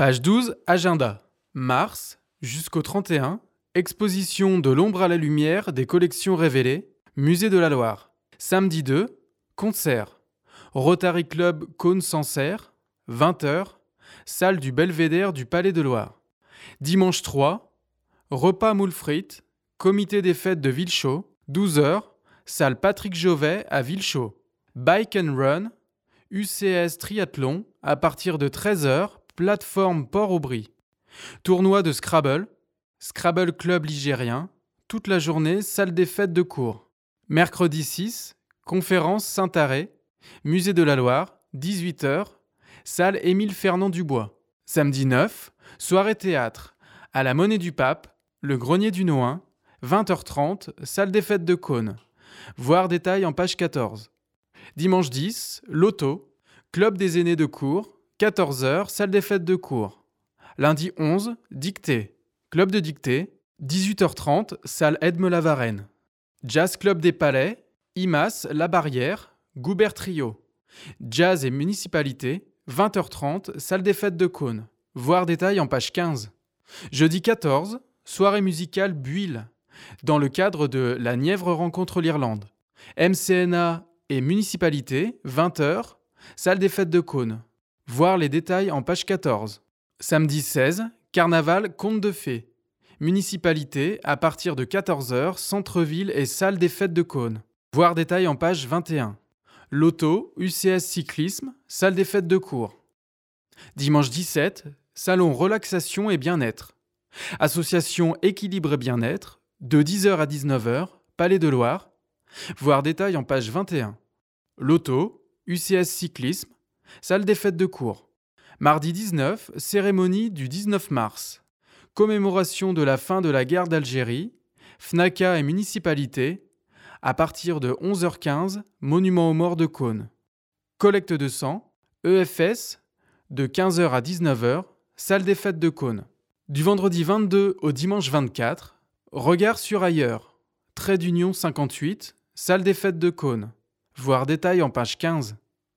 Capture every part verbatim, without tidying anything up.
Page douze, agenda. Mars, jusqu'au trente et un, exposition de l'ombre à la lumière des collections révélées, Musée de la Loire. Samedi deux, concert. Rotary Club Cône-Sancerre, vingt heures, salle du Belvédère du Palais de Loire. Dimanche trois, repas moules frites, comité des fêtes de Villechaux, douze heures, salle Patrick Jovet à Villechaux. Bike and Run, U C S Triathlon, à partir de treize heures, plateforme Port-Aubry. Tournoi de Scrabble, Scrabble Club ligérien, toute la journée, salle des fêtes de cours. Mercredi six, conférence Saint-Arrêt, Musée de la Loire, dix-huit heures, salle Émile Fernand Dubois. Samedi neuf, soirée théâtre, à la Monnaie du Pape, le Grenier du Nohain, vingt heures trente, salle des fêtes de Cône. Voir détails en page quatorze. Dimanche dix, loto, club des aînés de cours, quatorze heures, salle des fêtes de cours. Lundi onze, dictée, club de dictée, dix-huit heures trente, salle Edme-la-Varenne. Jazz Club des Palais, I M A S, La Barrière, Goubert Trio. Jazz et municipalité, vingt heures trente, salle des fêtes de Cône. Voir détails en page quinze. Jeudi quatorze, soirée musicale Buile, dans le cadre de La Nièvre rencontre l'Irlande. M C N A et municipalité, vingt heures, salle des fêtes de Cône. Voir les détails en page quatorze. Samedi seize, carnaval Conte de Fées. Municipalité, à partir de quatorze heures, centre-ville et salle des fêtes de Cône. Voir détails en page vingt et un. Loto, U C S Cyclisme, salle des fêtes de cours. Dimanche dix-sept, salon relaxation et bien-être. Association Équilibre et bien-être, de dix heures à dix-neuf heures, Palais de Loire. Voir détails en page vingt et un. Loto, U C S Cyclisme, salle des fêtes de cours. Mardi dix-neuf, cérémonie du dix-neuf mars. Commémoration de la fin de la guerre d'Algérie, FNACA et municipalité, à partir de onze heures quinze, monument aux morts de Cône. Collecte de sang, E F S, de quinze heures à dix-neuf heures, salle des fêtes de Cône. Du vendredi vingt-deux au dimanche vingt-quatre, regard sur ailleurs, trait d'union cinquante-huit, salle des fêtes de Cône. Voir détails en page quinze.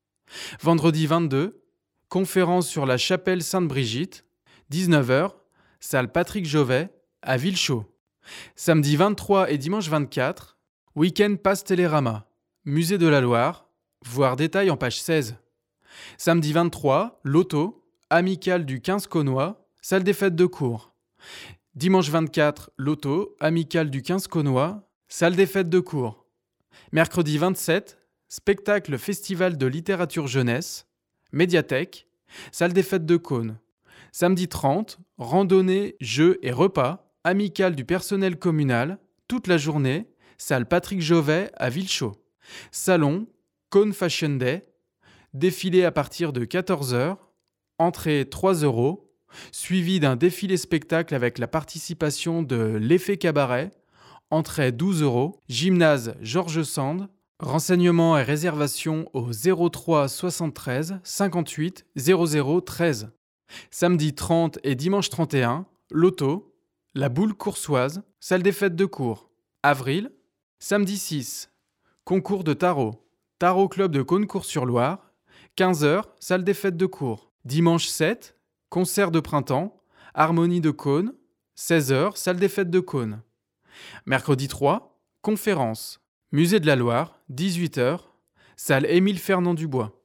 Vendredi vingt-deux, conférence sur la chapelle Sainte-Brigitte, dix-neuf heures, salle Patrick Jovet, à Villechaux. Samedi vingt-trois et dimanche vingt-quatre, week-end passe Télérama, Musée de la Loire, voir détails en page seize. Samedi vingt-trois, loto, amicale du quinze Cônois, salle des fêtes de cours. Dimanche vingt-quatre, loto, amicale du quinze Cônois, salle des fêtes de cours. Mercredi vingt-sept, spectacle festival de littérature jeunesse, médiathèque, salle des fêtes de Cône. Samedi trente, randonnée, jeux et repas, amicale du personnel communal, toute la journée, salle Patrick Jovet à Villechaux. Salon, Cône Fashion Day, défilé à partir de quatorze heures, entrée trois euros, suivi d'un défilé spectacle avec la participation de l'Effet Cabaret, entrée douze euros, gymnase Georges Sand, renseignements et réservations au zéro trois soixante-treize cinquante-huit zéro zéro treize. Samedi trente et dimanche trente et un, loto, la boule coursoise, salle des fêtes de cours. Avril, samedi six, concours de tarot, tarot club de Cône-Cours-sur-Loire, quinze heures, salle des fêtes de cours. Dimanche sept, concert de printemps, harmonie de Cône, seize heures, salle des fêtes de Cône. Mercredi trois, conférence, Musée de la Loire, dix-huit heures, salle Émile Fernand Dubois.